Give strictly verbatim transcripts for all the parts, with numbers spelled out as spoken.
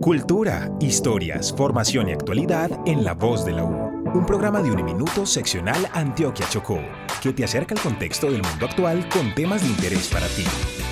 Cultura, historias, formación y actualidad en La Voz de la U. Un programa de Uniminuto seccional Antioquia Chocó, que te acerca al contexto del mundo actual con temas de interés para ti.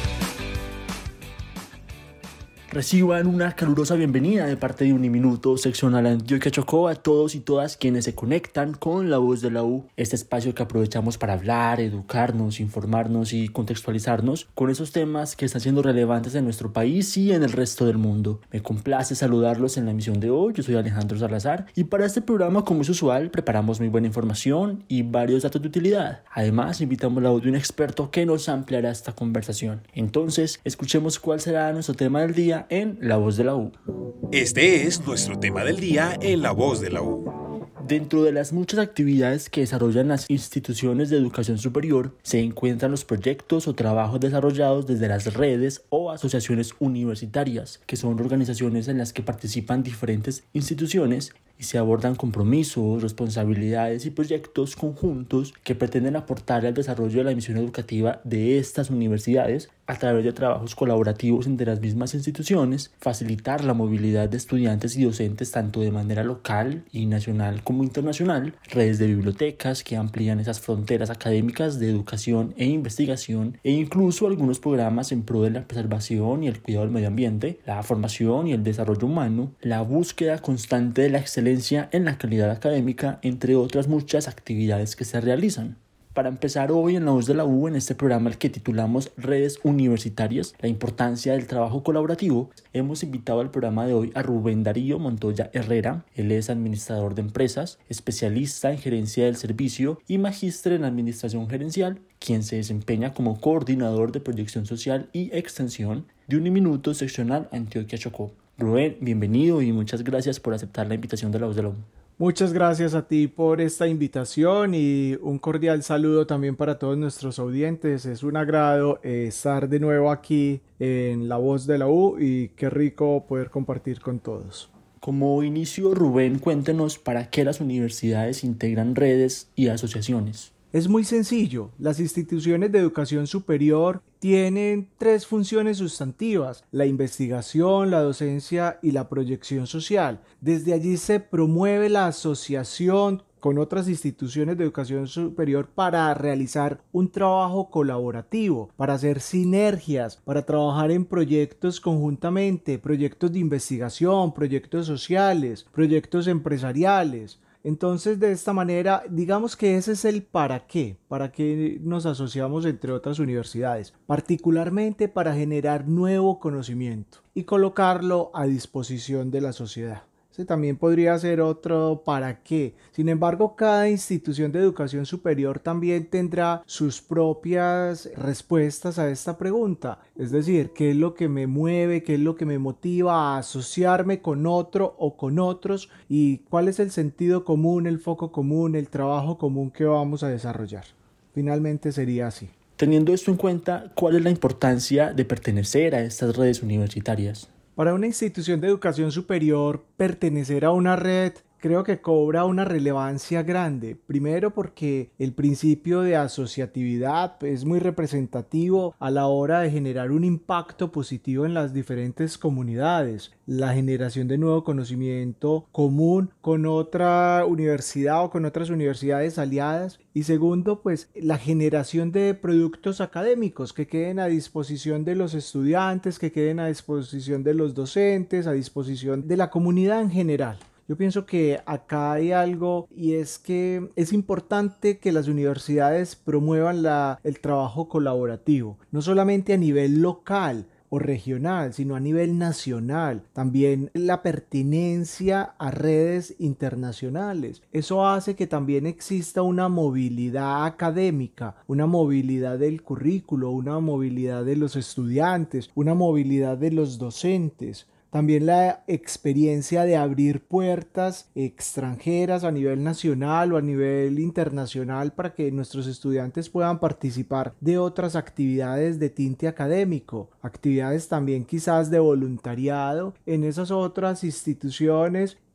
Reciban una calurosa bienvenida de parte de Uniminuto seccional Antioquia Chocó a todos y todas quienes se conectan con La Voz de la U, este espacio que aprovechamos para hablar, educarnos, informarnos y contextualizarnos con esos temas que están siendo relevantes en nuestro país y en el resto del mundo. Me complace saludarlos en la emisión de hoy. Yo soy Alejandro Salazar y para este programa, como es usual, preparamos muy buena información y varios datos de utilidad. Además, invitamos la voz de un experto que nos ampliará esta conversación. Entonces, escuchemos cuál será nuestro tema del día en La Voz de la U. Este es nuestro tema del día en La Voz de la U. Dentro de las muchas actividades que desarrollan las instituciones de educación superior, se encuentran los proyectos o trabajos desarrollados desde las redes o asociaciones universitarias, que son organizaciones en las que participan diferentes instituciones y se abordan compromisos, responsabilidades y proyectos conjuntos que pretenden aportar al desarrollo de la misión educativa de estas universidades a través de trabajos colaborativos entre las mismas instituciones, facilitar la movilidad de estudiantes y docentes tanto de manera local y nacional como internacional, redes de bibliotecas que amplían esas fronteras académicas de educación e investigación e incluso algunos programas en pro de la preservación y el cuidado del medio ambiente, la formación y el desarrollo humano, la búsqueda constante de la excelencia en la calidad académica, entre otras muchas actividades que se realizan. Para empezar hoy en La Voz de la U, en este programa al que titulamos Redes Universitarias, la importancia del trabajo colaborativo, hemos invitado al programa de hoy a Rubén Darío Montoya Herrera. Él es administrador de empresas, especialista en gerencia del servicio y magíster en administración gerencial, quien se desempeña como coordinador de proyección social y extensión de Uniminuto seccional Antioquia Chocó. Rubén, bienvenido y muchas gracias por aceptar la invitación de La Voz de la U. Muchas gracias a ti por esta invitación y un cordial saludo también para todos nuestros audientes. Es un agrado eh, estar de nuevo aquí en La Voz de la U y qué rico poder compartir con todos. Como inicio, Rubén, cuéntenos para qué las universidades integran redes y asociaciones. Es muy sencillo. Las instituciones de educación superior tienen tres funciones sustantivas: la investigación, la docencia y la proyección social. Desde allí se promueve la asociación con otras instituciones de educación superior para realizar un trabajo colaborativo, para hacer sinergias, para trabajar en proyectos conjuntamente, proyectos de investigación, proyectos sociales, proyectos empresariales. Entonces, de esta manera, digamos que ese es el para qué, para qué nos asociamos entre otras universidades, particularmente para generar nuevo conocimiento y colocarlo a disposición de la sociedad. Ese también podría ser otro para qué. Sin embargo, cada institución de educación superior también tendrá sus propias respuestas a esta pregunta. Es decir, ¿qué es lo que me mueve? ¿Qué es lo que me motiva a asociarme con otro o con otros? ¿Y cuál es el sentido común, el foco común, el trabajo común que vamos a desarrollar? Finalmente sería así. Teniendo esto en cuenta, ¿cuál es la importancia de pertenecer a estas redes universitarias? Para una institución de educación superior, pertenecer a una red creo que cobra una relevancia grande. Primero porque el principio de asociatividad es muy representativo a la hora de generar un impacto positivo en las diferentes comunidades. La generación de nuevo conocimiento común con otra universidad o con otras universidades aliadas. Y segundo, pues la generación de productos académicos que queden a disposición de los estudiantes, que queden a disposición de los docentes, a disposición de la comunidad en general. Yo pienso que acá hay algo y es que es importante que las universidades promuevan la, el trabajo colaborativo, no solamente a nivel local o regional, sino a nivel nacional. También la pertinencia a redes internacionales. Eso hace que también exista una movilidad académica, una movilidad del currículo, una movilidad de los estudiantes, una movilidad de los docentes. También la experiencia de abrir puertas extranjeras a nivel nacional o a nivel internacional para que nuestros estudiantes puedan participar de otras actividades de tinte académico, actividades también quizás de voluntariado en esas otras instituciones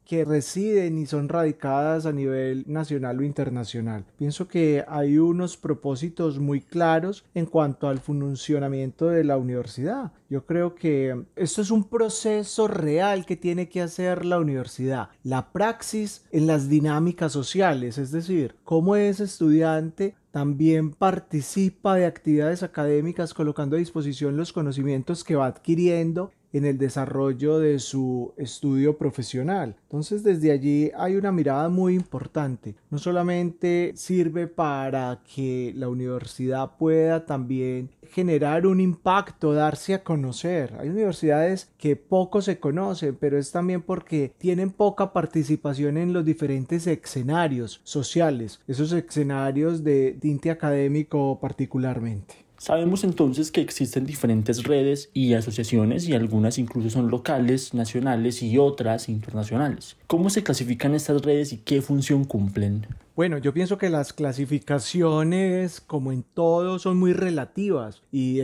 que residen y son radicadas a nivel nacional o internacional. Pienso que hay unos propósitos muy claros en cuanto al funcionamiento de la universidad. Yo creo que esto es un proceso real que tiene que hacer la universidad. La praxis en las dinámicas sociales, es decir, cómo ese estudiante también participa de actividades académicas colocando a disposición los conocimientos que va adquiriendo en el desarrollo de su estudio profesional. Entonces, desde allí hay una mirada muy importante. No solamente sirve para que la universidad pueda también generar un impacto, darse a conocer. Hay universidades que poco se conocen, pero es también porque tienen poca participación en los diferentes escenarios sociales, esos escenarios de tinte académico particularmente. Sabemos entonces que existen diferentes redes y asociaciones y algunas incluso son locales, nacionales y otras internacionales. ¿Cómo se clasifican estas redes y qué función cumplen? Bueno, yo pienso que las clasificaciones, como en todo, son muy relativas y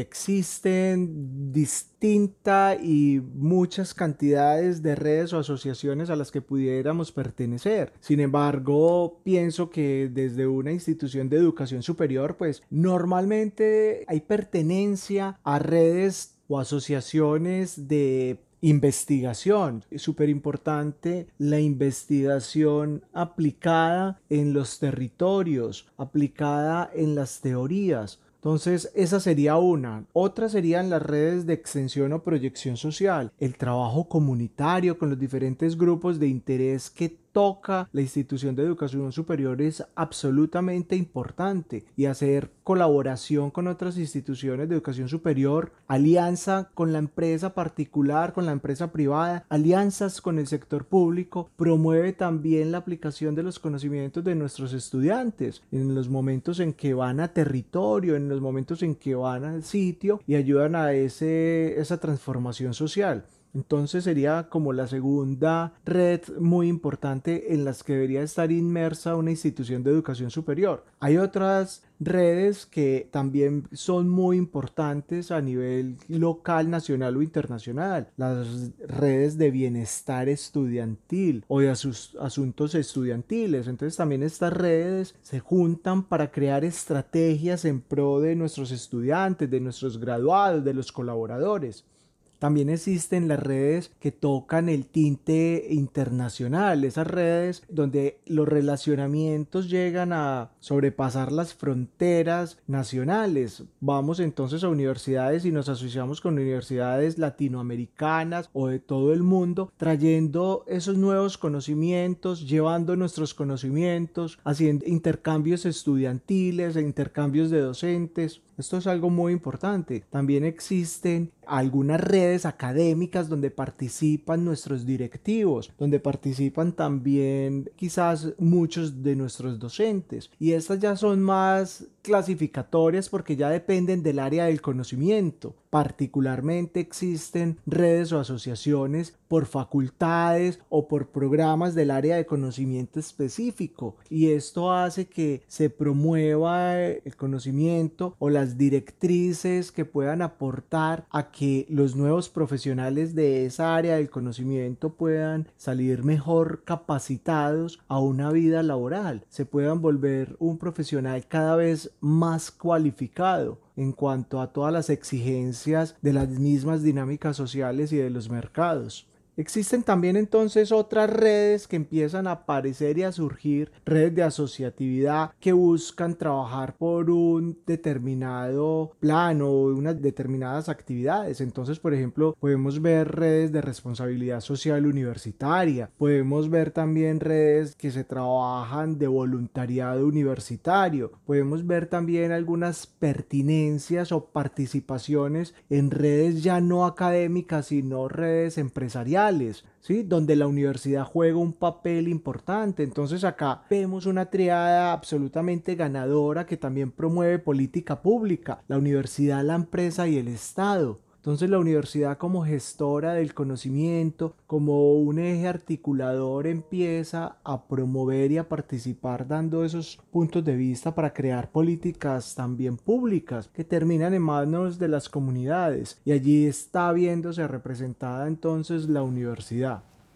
existen distintas y muchas cantidades de redes o asociaciones a las que pudiéramos pertenecer. Sin embargo, pienso que desde una institución de educación superior, pues normalmente hay pertenencia a redes o asociaciones de investigación. Es súper importante la investigación aplicada en los territorios, aplicada en las teorías. Entonces, esa sería una. Otra serían las redes de extensión o proyección social, el trabajo comunitario con los diferentes grupos de interés que toca la institución de educación superior es absolutamente importante, y hacer colaboración con otras instituciones de educación superior, alianza con la empresa particular, con la empresa privada, alianzas con el sector público, promueve también la aplicación de los conocimientos de nuestros estudiantes en los momentos en que van a territorio, en los momentos en que van al sitio y ayudan a ese, esa transformación social. Entonces sería como la segunda red muy importante en las que debería estar inmersa una institución de educación superior. Hay otras redes que también son muy importantes a nivel local, nacional o internacional. Las redes de bienestar estudiantil o de asus- asuntos estudiantiles. Entonces también estas redes se juntan para crear estrategias en pro de nuestros estudiantes, de nuestros graduados, de los colaboradores. También existen las redes que tocan el tinte internacional, esas redes donde los relacionamientos llegan a sobrepasar las fronteras nacionales. Vamos entonces a universidades y nos asociamos con universidades latinoamericanas o de todo el mundo, trayendo esos nuevos conocimientos, llevando nuestros conocimientos, haciendo intercambios estudiantiles e intercambios de docentes. Esto es algo muy importante. También existen algunas redes académicas donde participan nuestros directivos, donde participan también quizás muchos de nuestros docentes. Y estas ya son más clasificatorias porque ya dependen del área del conocimiento. Particularmente existen redes o asociaciones por facultades o por programas del área de conocimiento específico, y esto hace que se promueva el conocimiento o las directrices que puedan aportar a que los nuevos profesionales de esa área del conocimiento puedan salir mejor capacitados a una vida laboral, se puedan volver un profesional cada vez más cualificado en cuanto a todas las exigencias de las mismas dinámicas sociales y de los mercados. Existen también entonces otras redes que empiezan a aparecer y a surgir, redes de asociatividad que buscan trabajar por un determinado plan o unas determinadas actividades. Entonces, por ejemplo, podemos ver redes de responsabilidad social universitaria, podemos ver también redes que se trabajan de voluntariado universitario, podemos ver también algunas pertinencias o participaciones en redes ya no académicas, sino redes empresariales, ¿sí? Donde la universidad juega un papel importante. Entonces acá vemos una triada absolutamente ganadora que también promueve política pública, la universidad, la empresa y el Estado. Entonces la universidad, como gestora del conocimiento, como un eje articulador, empieza a promover y a participar dando esos puntos de vista para crear políticas también públicas que terminan en manos de las comunidades, y allí está viéndose representada entonces la universidad.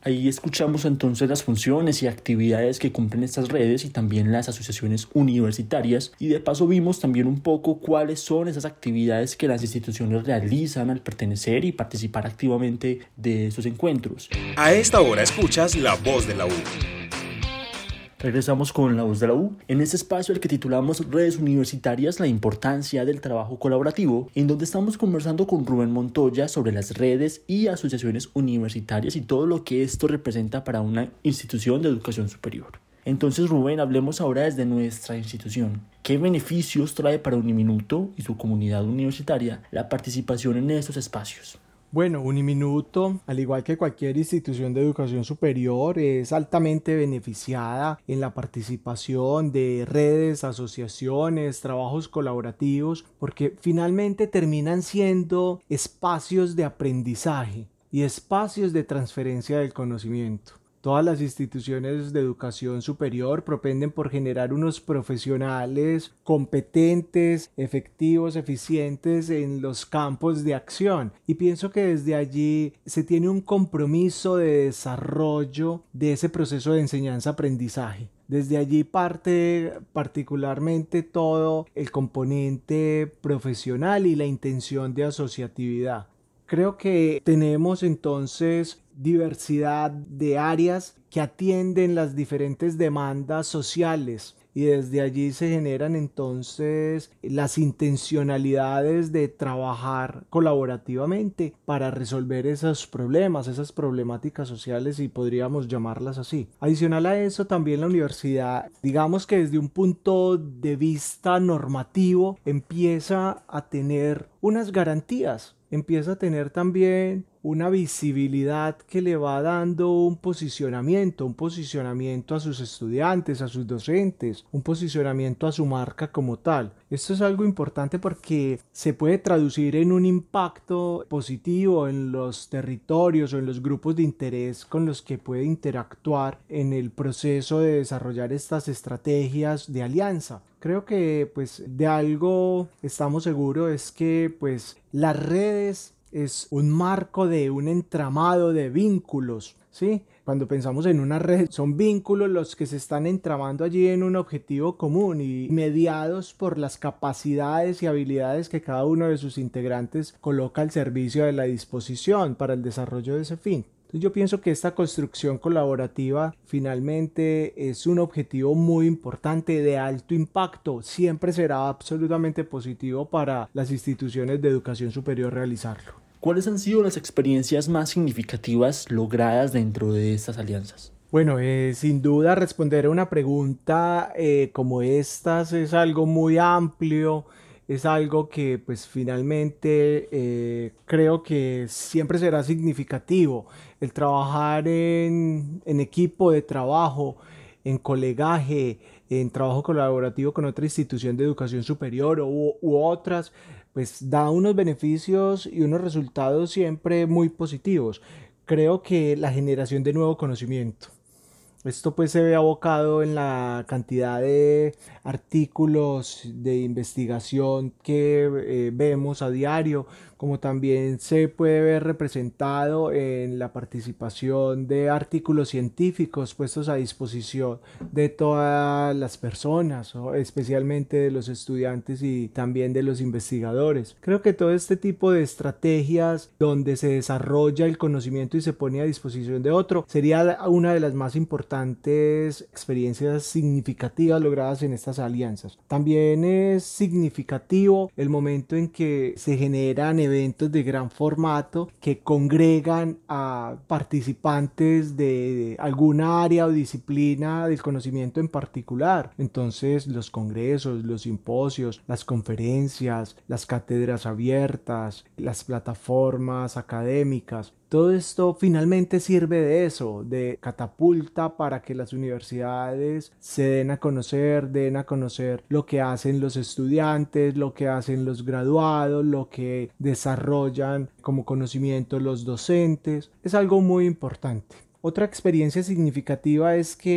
Ahí escuchamos entonces las funciones y actividades que cumplen estas redes y también las asociaciones universitarias, y de paso vimos también un poco cuáles son esas actividades que las instituciones realizan al pertenecer y participar activamente de estos encuentros. A esta hora escuchas La Voz de la U. Regresamos con La Voz de la U, en este espacio al que titulamos Redes Universitarias, la importancia del trabajo colaborativo, en donde estamos conversando con Rubén Montoya sobre las redes y asociaciones universitarias y todo lo que esto representa para una institución de educación superior. Entonces, Rubén, hablemos ahora desde nuestra institución. ¿Qué beneficios trae para Uniminuto y su comunidad universitaria la participación en estos espacios? Bueno, Uniminuto, al igual que cualquier institución de educación superior, es altamente beneficiada en la participación de redes, asociaciones, trabajos colaborativos, porque finalmente terminan siendo espacios de aprendizaje y espacios de transferencia del conocimiento. Todas las instituciones de educación superior propenden por generar unos profesionales competentes, efectivos, eficientes en los campos de acción. Y pienso que desde allí se tiene un compromiso de desarrollo de ese proceso de enseñanza-aprendizaje. Desde allí parte particularmente todo el componente profesional y la intención de asociatividad. Creo que tenemos entonces diversidad de áreas que atienden las diferentes demandas sociales y desde allí se generan entonces las intencionalidades de trabajar colaborativamente para resolver esos problemas, esas problemáticas sociales, y podríamos llamarlas así. Adicional a eso, también la universidad, digamos que desde un punto de vista normativo, empieza a tener unas garantías. Empieza a tener también una visibilidad que le va dando un posicionamiento, un posicionamiento a sus estudiantes, a sus docentes, un posicionamiento a su marca como tal. Esto es algo importante porque se puede traducir en un impacto positivo en los territorios o en los grupos de interés con los que puede interactuar en el proceso de desarrollar estas estrategias de alianza. Creo que pues de algo estamos seguros, es que pues las redes es un marco de un entramado de vínculos, ¿sí? Cuando pensamos en una red, son vínculos los que se están entramando allí en un objetivo común y mediados por las capacidades y habilidades que cada uno de sus integrantes coloca al servicio de la disposición para el desarrollo de ese fin. Yo pienso que esta construcción colaborativa finalmente es un objetivo muy importante, de alto impacto. Siempre será absolutamente positivo para las instituciones de educación superior realizarlo. ¿Cuáles han sido las experiencias más significativas logradas dentro de estas alianzas? Bueno, eh, sin duda responder a una pregunta eh, como estas es algo muy amplio. Es algo que pues finalmente eh, creo que siempre será significativo. El trabajar en, en equipo de trabajo, en colegaje, en trabajo colaborativo con otra institución de educación superior u, u otras, pues da unos beneficios y unos resultados siempre muy positivos. Creo que la generación de nuevo conocimiento. Esto pues se ve abocado en la cantidad de artículos de investigación que eh, vemos a diario, como también se puede ver representado en la participación de artículos científicos puestos a disposición de todas las personas, ¿no? Especialmente de los estudiantes y también de los investigadores. Creo que todo este tipo de estrategias donde se desarrolla el conocimiento y se pone a disposición de otro sería una de las más importantes experiencias significativas logradas en estas alianzas. También es significativo el momento en que se generan eventos de gran formato que congregan a participantes de alguna área o disciplina del conocimiento en particular. Entonces los congresos, los simposios, las conferencias, las cátedras abiertas, las plataformas académicas, todo esto finalmente sirve de eso, de catapulta para que las universidades se den a conocer, den a conocer lo que hacen los estudiantes, lo que hacen los graduados, lo que desarrollan como conocimiento los docentes. Es algo muy importante. Otra experiencia significativa es que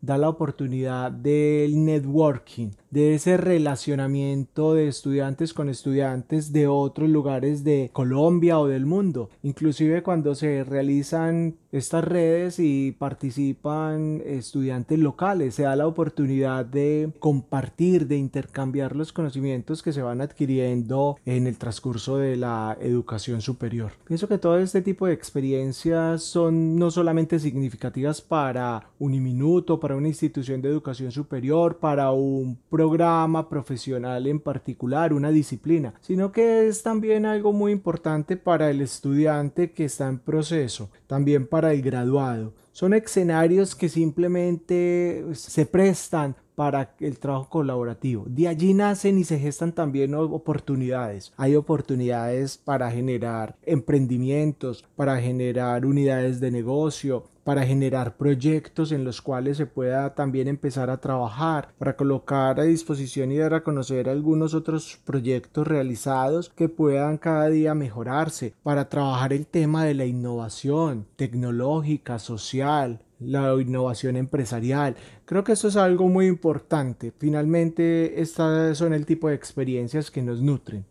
da la oportunidad del networking, de ese relacionamiento de estudiantes con estudiantes de otros lugares de Colombia o del mundo. Inclusive cuando se realizan estas redes y participan estudiantes locales, se da la oportunidad de compartir, de intercambiar los conocimientos que se van adquiriendo en el transcurso de la educación superior. Pienso que todo este tipo de experiencias son no solamente significativas para Uniminuto, para una institución de educación superior, para un programa profesional en particular, una disciplina, sino que es también algo muy importante para el estudiante que está en proceso, también para el graduado. Son escenarios que simplemente se prestan para el trabajo colaborativo. De allí nacen y se gestan también oportunidades. Hay oportunidades para generar emprendimientos, para generar unidades de negocio, para generar proyectos en los cuales se pueda también empezar a trabajar, para colocar a disposición y dar a conocer algunos otros proyectos realizados que puedan cada día mejorarse, para trabajar el tema de la innovación tecnológica, social, la innovación empresarial. Creo que esto es algo muy importante. Finalmente, estas son el tipo de experiencias que nos nutren.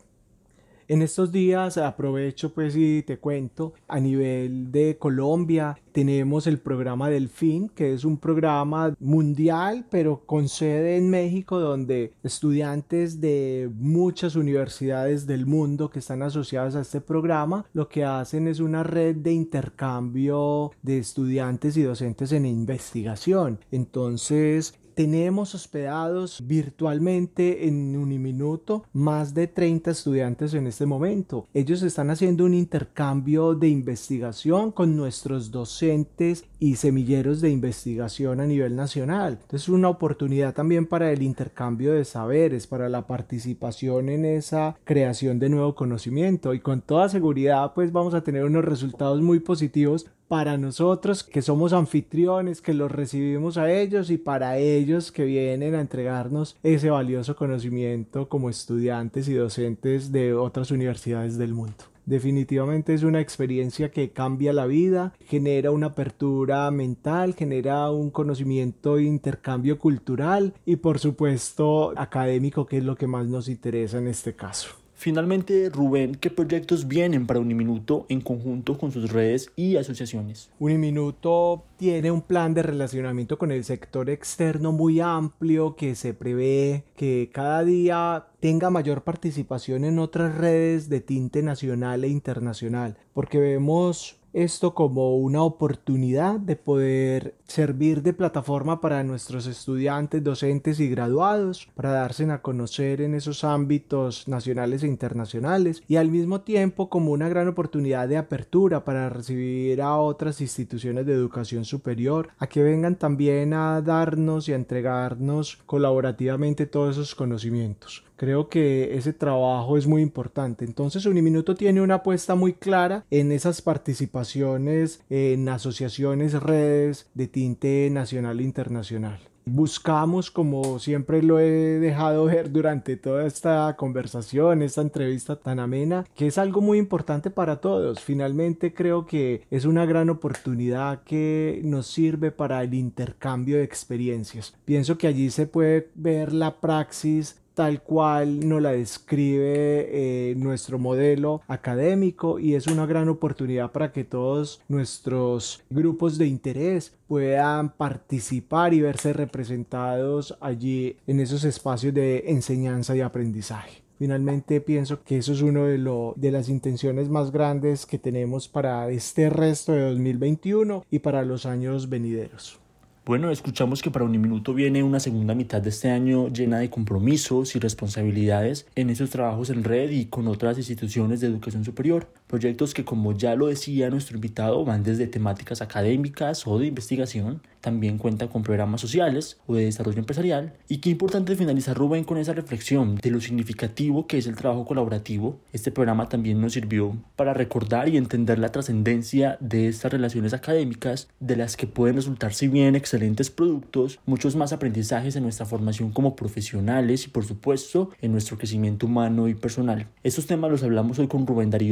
En estos días aprovecho pues y te cuento, a nivel de Colombia tenemos el programa Delfín, que es un programa mundial pero con sede en México, donde estudiantes de muchas universidades del mundo que están asociadas a este programa lo que hacen es una red de intercambio de estudiantes y docentes en investigación. Entonces tenemos hospedados virtualmente en Uniminuto más de treinta estudiantes en este momento. Ellos están haciendo un intercambio de investigación con nuestros docentes y semilleros de investigación a nivel nacional. Entonces es una oportunidad también para el intercambio de saberes, para la participación en esa creación de nuevo conocimiento, y con toda seguridad pues vamos a tener unos resultados muy positivos para nosotros que somos anfitriones, que los recibimos a ellos, y para ellos que vienen a entregarnos ese valioso conocimiento como estudiantes y docentes de otras universidades del mundo. Definitivamente es una experiencia que cambia la vida, genera una apertura mental, genera un conocimiento e intercambio cultural y por supuesto académico, que es lo que más nos interesa en este caso. Finalmente, Rubén, ¿qué proyectos vienen para Uniminuto en conjunto con sus redes y asociaciones? Uniminuto tiene un plan de relacionamiento con el sector externo muy amplio, que se prevé que cada día tenga mayor participación en otras redes de tinte nacional e internacional, porque vemos esto como una oportunidad de poder servir de plataforma para nuestros estudiantes, docentes y graduados, para darse a conocer en esos ámbitos nacionales e internacionales, y al mismo tiempo como una gran oportunidad de apertura para recibir a otras instituciones de educación superior, a que vengan también a darnos y a entregarnos colaborativamente todos esos conocimientos. Creo que ese trabajo es muy importante. Entonces Uniminuto tiene una apuesta muy clara en esas participaciones en asociaciones, redes de tinte nacional e internacional. Buscamos, como siempre lo he dejado ver durante toda esta conversación, esta entrevista tan amena, que es algo muy importante para todos. Finalmente creo que es una gran oportunidad que nos sirve para el intercambio de experiencias. Pienso que allí se puede ver la praxis tal cual nos la describe eh, nuestro modelo académico, y es una gran oportunidad para que todos nuestros grupos de interés puedan participar y verse representados allí en esos espacios de enseñanza y aprendizaje. Finalmente pienso que eso es una de, lo, de las intenciones más grandes que tenemos para este resto de dos mil veintiuno y para los años venideros. Bueno, escuchamos que para Uniminuto viene una segunda mitad de este año llena de compromisos y responsabilidades en esos trabajos en red y con otras instituciones de educación superior. Proyectos que, como ya lo decía nuestro invitado, van desde temáticas académicas o de investigación, también cuentan con programas sociales o de desarrollo empresarial. Y qué importante finalizar, Rubén, con esa reflexión de lo significativo que es el trabajo colaborativo. Este programa también nos sirvió para recordar y entender la trascendencia de estas relaciones académicas, de las que pueden resultar, si bien excelentes productos, muchos más aprendizajes en nuestra formación como profesionales y, por supuesto, en nuestro crecimiento humano y personal. Estos temas los hablamos hoy con Rubén Darío Montoya,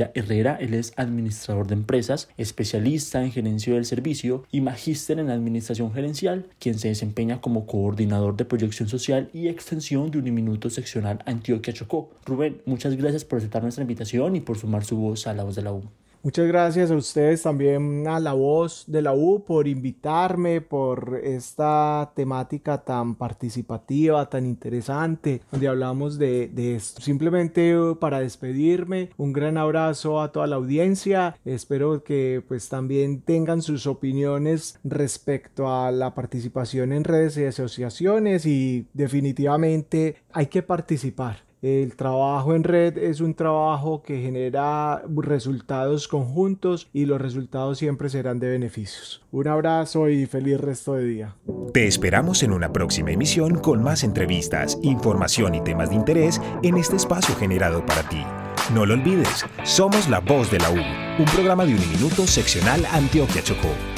Bonilla Herrera. Él es administrador de empresas, especialista en gerencia del servicio y magíster en administración gerencial, quien se desempeña como coordinador de proyección social y extensión de Uniminuto seccional Antioquia Chocó. Rubén, muchas gracias por aceptar nuestra invitación y por sumar su voz a La Voz de la U. Muchas gracias a ustedes también, a La Voz de la U, por invitarme, por esta temática tan participativa, tan interesante, donde hablamos de, de esto. Simplemente para despedirme, un gran abrazo a toda la audiencia. Espero que pues también tengan sus opiniones respecto a la participación en redes y asociaciones, y definitivamente hay que participar. El trabajo en red es un trabajo que genera resultados conjuntos y los resultados siempre serán de beneficios. Un abrazo y feliz resto de día. Te esperamos en una próxima emisión con más entrevistas, información y temas de interés en este espacio generado para ti. No lo olvides, somos La Voz de la U, un programa de Uniminuto seccional Antioquia Chocó.